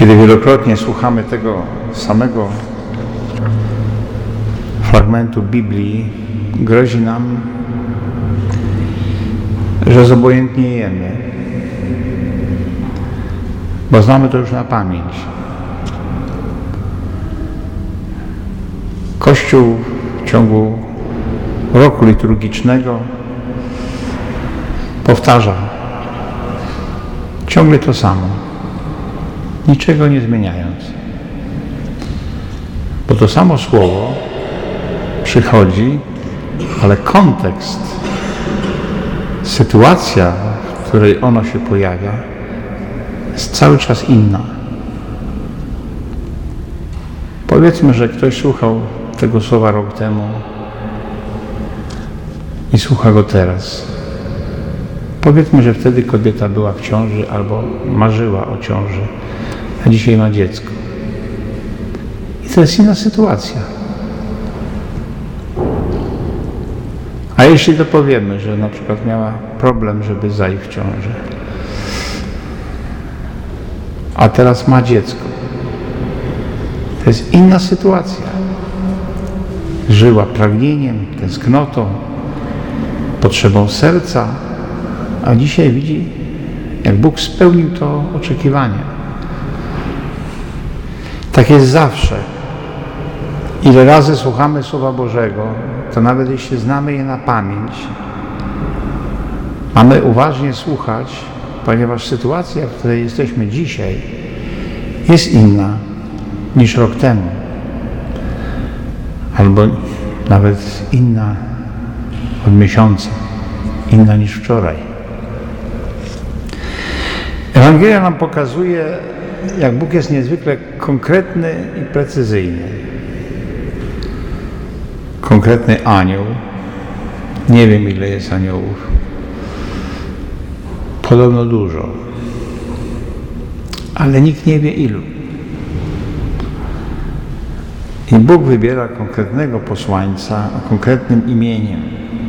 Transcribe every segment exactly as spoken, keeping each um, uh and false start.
Kiedy wielokrotnie słuchamy tego samego fragmentu Biblii, grozi nam, że zobojętniejemy, bo znamy to już na pamięć. Kościół w ciągu roku liturgicznego powtarza ciągle to samo, niczego nie zmieniając. Bo to samo słowo przychodzi, ale kontekst, sytuacja, w której ono się pojawia, jest cały czas inna. Powiedzmy, że ktoś słuchał tego słowa rok temu i słucha go teraz. Powiedzmy, że wtedy kobieta była w ciąży albo marzyła o ciąży, a dzisiaj ma dziecko. I to jest inna sytuacja. A jeśli to powiemy, że na przykład miała problem, żeby zajść w ciążę, a teraz ma dziecko, to jest inna sytuacja. Żyła pragnieniem, tęsknotą, potrzebą serca, a dzisiaj widzi, jak Bóg spełnił to oczekiwanie. Tak jest zawsze. Ile razy słuchamy Słowa Bożego, to nawet jeśli znamy je na pamięć, mamy uważnie słuchać, ponieważ sytuacja, w której jesteśmy dzisiaj, jest inna niż rok temu. Albo nawet inna od miesiąca, inna niż wczoraj. Ewangelia nam pokazuje, jak Bóg jest niezwykle konkretny i precyzyjny. Konkretny anioł, nie wiem ile jest aniołów, podobno dużo, ale nikt nie wie ilu. I Bóg wybiera konkretnego posłańca o konkretnym imieniem.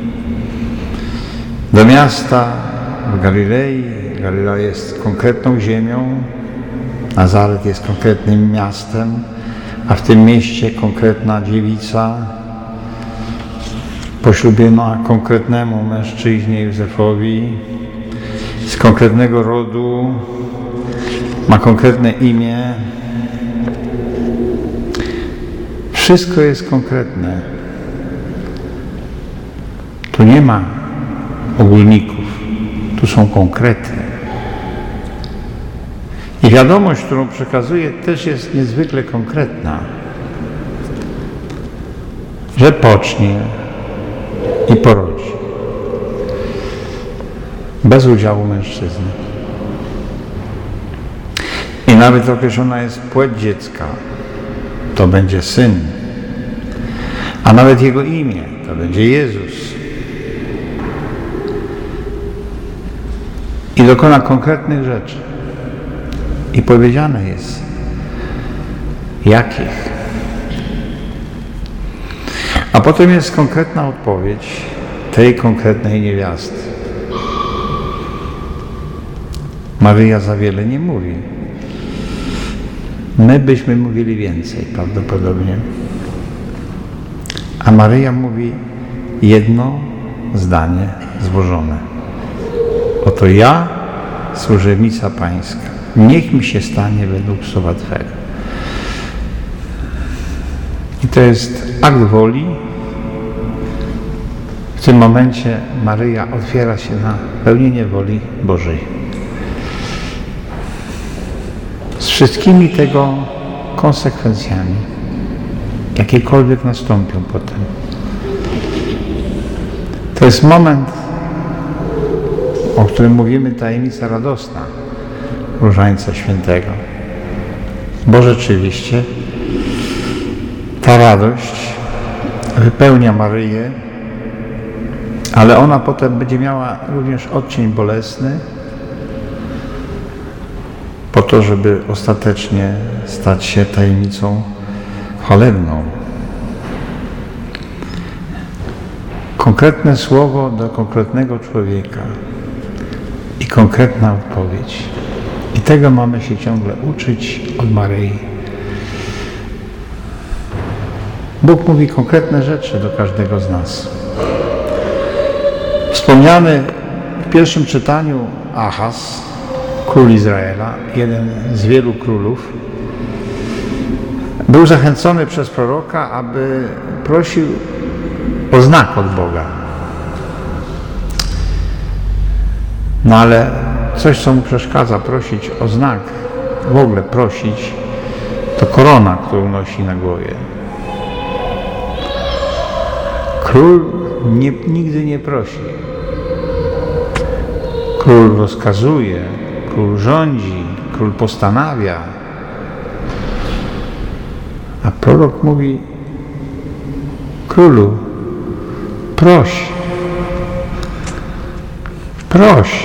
Do miasta w Galilei, Galilea jest konkretną ziemią, Nazaret jest konkretnym miastem, a w tym mieście konkretna dziewica poślubiona konkretnemu mężczyźnie Józefowi, z konkretnego rodu, ma konkretne imię. Wszystko jest konkretne. Tu nie ma ogólników, tu są konkrety. I wiadomość, którą przekazuje, też jest niezwykle konkretna. Że pocznie i porodzi. Bez udziału mężczyzny. I nawet określona jest płeć dziecka. To będzie syn. A nawet jego imię to będzie Jezus. I dokona konkretnych rzeczy. I powiedziane jest, jakich. A potem jest konkretna odpowiedź tej konkretnej niewiasty. Maryja za wiele nie mówi. My byśmy mówili więcej prawdopodobnie. A Maryja mówi jedno zdanie złożone. Oto ja, służebnica Pańska, niech mi się stanie według słowa Twego. I to jest akt woli. W tym momencie Maryja otwiera się na pełnienie woli Bożej. Z wszystkimi tego konsekwencjami, jakiekolwiek nastąpią potem. To jest moment, o którym mówimy, tajemnica radosna Różańca Świętego. Bo rzeczywiście ta radość wypełnia Maryję, ale ona potem będzie miała również odcień bolesny, po to, żeby ostatecznie stać się tajemnicą chwalebną. Konkretne słowo do konkretnego człowieka i konkretna odpowiedź. I tego mamy się ciągle uczyć od Maryi. Bóg mówi konkretne rzeczy do każdego z nas. Wspomniany w pierwszym czytaniu Ahaz, król Izraela, jeden z wielu królów, był zachęcony przez proroka, aby prosił o znak od Boga. No ale coś, co mu przeszkadza prosić o znak, w ogóle prosić, to korona, którą nosi na głowie. Król nie, nigdy nie prosi. Król rozkazuje, król rządzi, król postanawia. A prorok mówi: królu, proś, proś.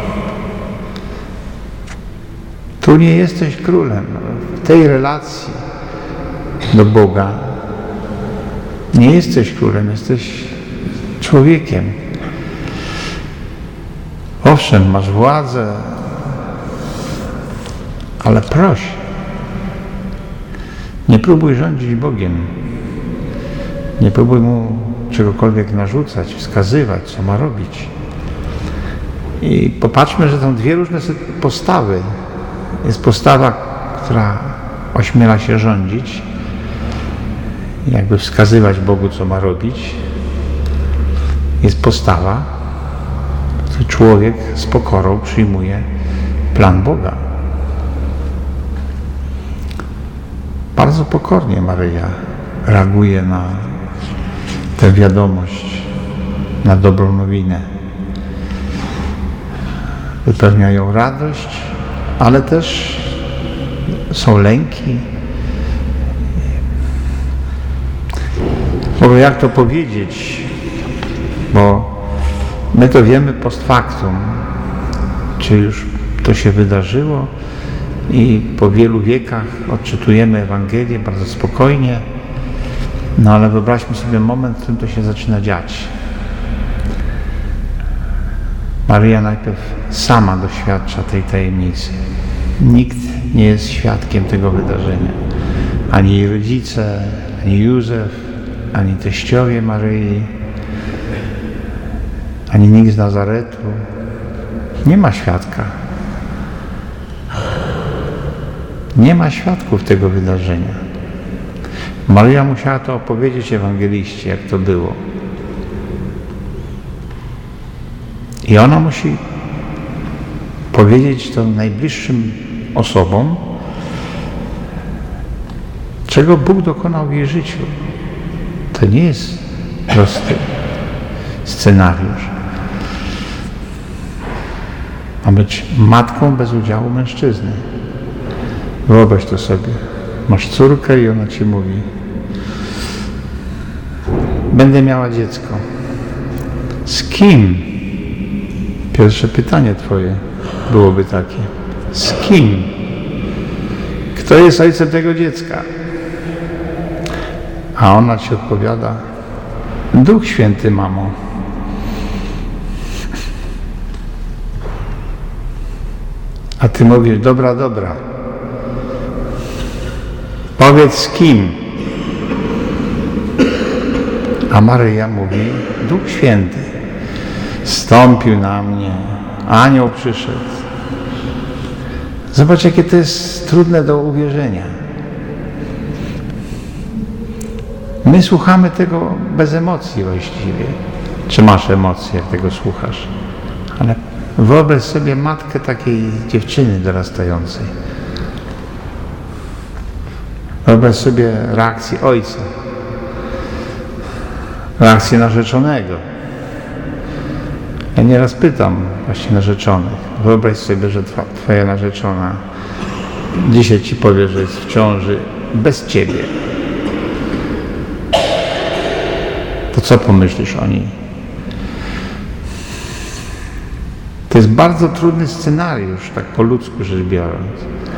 Tu nie jesteś królem. W tej relacji do Boga nie jesteś królem, jesteś człowiekiem. Owszem, masz władzę, ale proś. Nie próbuj rządzić Bogiem. Nie próbuj Mu czegokolwiek narzucać, wskazywać, co ma robić. I popatrzmy, że są dwie różne postawy. Jest postawa, która ośmiela się rządzić, jakby wskazywać Bogu, co ma robić. Jest postawa, że człowiek z pokorą przyjmuje plan Boga. Bardzo pokornie Maryja reaguje na tę wiadomość, na dobrą nowinę. Wypełnia ją radość, ale też są lęki. Bo jak to powiedzieć? Bo my to wiemy post factum, czy już to się wydarzyło i po wielu wiekach odczytujemy Ewangelię bardzo spokojnie, no ale wyobraźmy sobie moment, w którym to się zaczyna dziać. Maryja najpierw sama doświadcza tej tajemnicy. Nikt nie jest świadkiem tego wydarzenia. Ani jej rodzice, ani Józef, ani teściowie Maryi, ani nikt z Nazaretu. Nie ma świadka. Nie ma świadków tego wydarzenia. Maryja musiała to opowiedzieć ewangeliście, jak to było. I ona musi powiedzieć to najbliższym osobom, czego Bóg dokonał w jej życiu. To nie jest prosty scenariusz. Ma być matką bez udziału mężczyzny. Wyobraź to sobie. Masz córkę i ona ci mówi: będę miała dziecko. Z kim? Pierwsze pytanie twoje byłoby takie: z kim? Kto jest ojcem tego dziecka? A ona ci odpowiada: Duch Święty, mamo. A ty mówisz: dobra, dobra. Powiedz z kim? A Maryja mówi: Duch Święty zstąpił na mnie, anioł przyszedł. Zobacz, jakie to jest trudne do uwierzenia. My słuchamy tego bez emocji właściwie. Czy masz emocje, jak tego słuchasz? Ale wyobraź sobie matkę takiej dziewczyny dorastającej. Wyobraź sobie reakcję ojca. Reakcję narzeczonego. Ja nieraz pytam właśnie narzeczonych. Wyobraź sobie, że twa, twoja narzeczona dzisiaj ci powie, że jest w ciąży bez ciebie. To co pomyślisz o niej? To jest bardzo trudny scenariusz, tak po ludzku rzecz biorąc.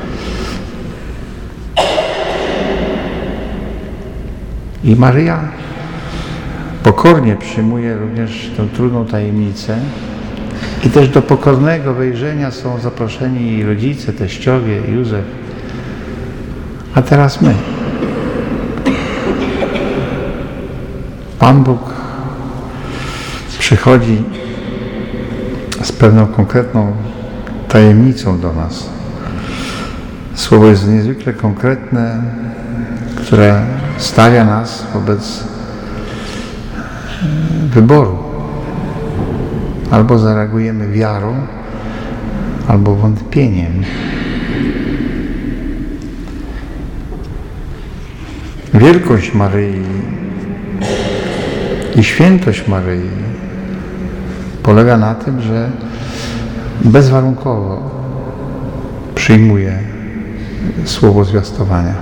I Maryja pokornie przyjmuje również tę trudną tajemnicę, I też do pokornego wejrzenia są zaproszeni rodzice, teściowie, Józef. A teraz my. Pan Bóg przychodzi z pewną konkretną tajemnicą do nas. Słowo jest niezwykle konkretne, które stawia nas wobec wyboru. Albo zareagujemy wiarą, albo wątpieniem. Wielkość Maryi i świętość Maryi polega na tym, że bezwarunkowo przyjmuje słowo zwiastowania.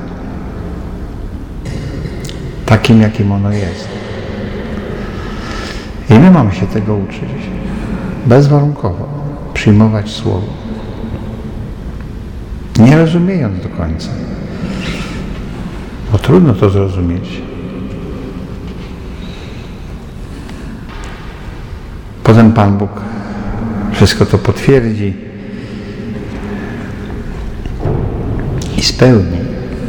Takim, jakim ono jest. I my mamy się tego uczyć. Bezwarunkowo przyjmować słowo. Nie rozumiejąc do końca. Bo trudno to zrozumieć. Potem Pan Bóg wszystko to potwierdzi i spełni.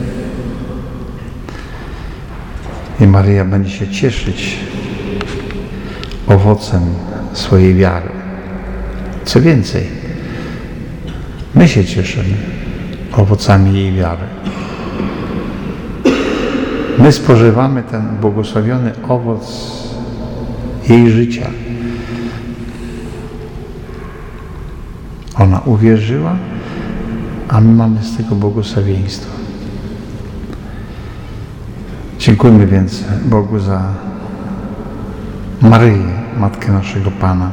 I Maryja będzie się cieszyć owocem swojej wiary. Co więcej, my się cieszymy owocami jej wiary. My spożywamy ten błogosławiony owoc jej życia. Ona uwierzyła, a my mamy z tego błogosławieństwo. Dziękujmy więc Bogu za Maryję, Matkę naszego Pana,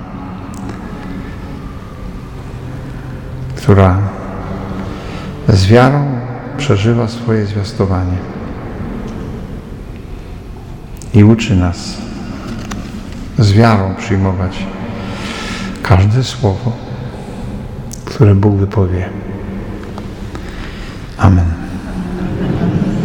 która z wiarą przeżywa swoje zwiastowanie i uczy nas z wiarą przyjmować każde słowo, które Bóg wypowie. Amen.